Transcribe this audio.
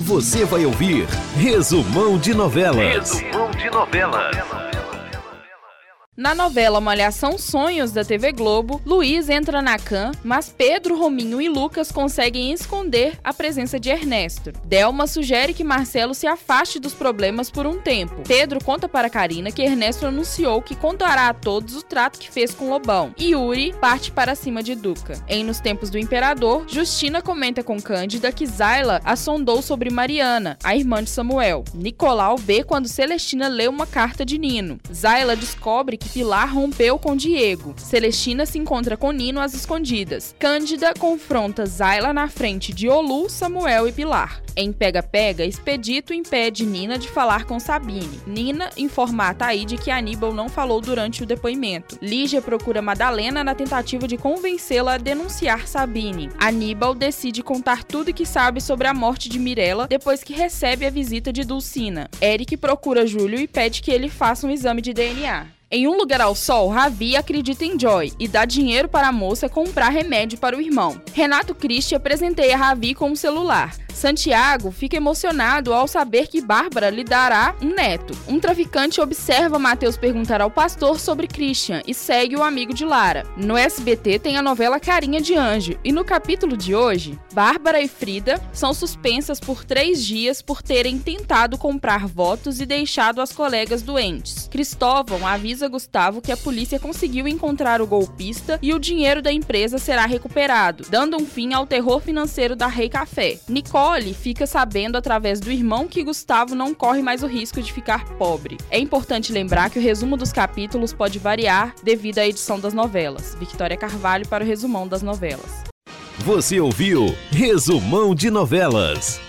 Você vai ouvir Resumão de Novelas. Resumão de Novelas. Na novela Malhação Sonhos da TV Globo, Luiz entra na CAM, mas Pedro, Rominho e Lucas conseguem esconder a presença de Ernesto. Delma sugere que Marcelo se afaste dos problemas por um tempo. Pedro conta para Carina que Ernesto anunciou que contará a todos o trato que fez com Lobão. E Yuri parte para cima de Duca. Em Nos Tempos do Imperador, Justina comenta com Cândida que Zayla a sondou sobre Mariana, a irmã de Samuel. Nicolau vê quando Celestina lê uma carta de Nino. Zayla descobre que Pilar rompeu com Diego. Celestina se encontra com Nino às escondidas. Cândida confronta Zayla na frente de Olu, Samuel e Pilar. Em Pega-Pega, Expedito impede Nina de falar com Sabine. Nina informa a Taíde que Aníbal não falou durante o depoimento. Lígia procura Madalena na tentativa de convencê-la a denunciar Sabine. Aníbal decide contar tudo que sabe sobre a morte de Mirella depois que recebe a visita de Dulcina. Eric procura Júlio e pede que ele faça um exame de DNA. Em Um Lugar ao Sol, Ravi acredita em Joy e dá dinheiro para a moça comprar remédio para o irmão. Renato Christie presenteia Ravi com um celular. Santiago fica emocionado ao saber que Bárbara lhe dará um neto. Um traficante observa Mateus perguntar ao pastor sobre Christian e segue o amigo de Lara. No SBT tem a novela Carinha de Anjo e no capítulo de hoje, Bárbara e Frida são suspensas por 3 dias por terem tentado comprar votos e deixado as colegas doentes. Cristóvão avisa Gustavo que a polícia conseguiu encontrar o golpista e o dinheiro da empresa será recuperado, dando um fim ao terror financeiro da Rei Café. Nicole fica sabendo através do irmão que Gustavo não corre mais o risco de ficar pobre. É importante lembrar que o resumo dos capítulos pode variar devido à edição das novelas. Victoria Carvalho para o Resumão das Novelas. Você ouviu Resumão de Novelas.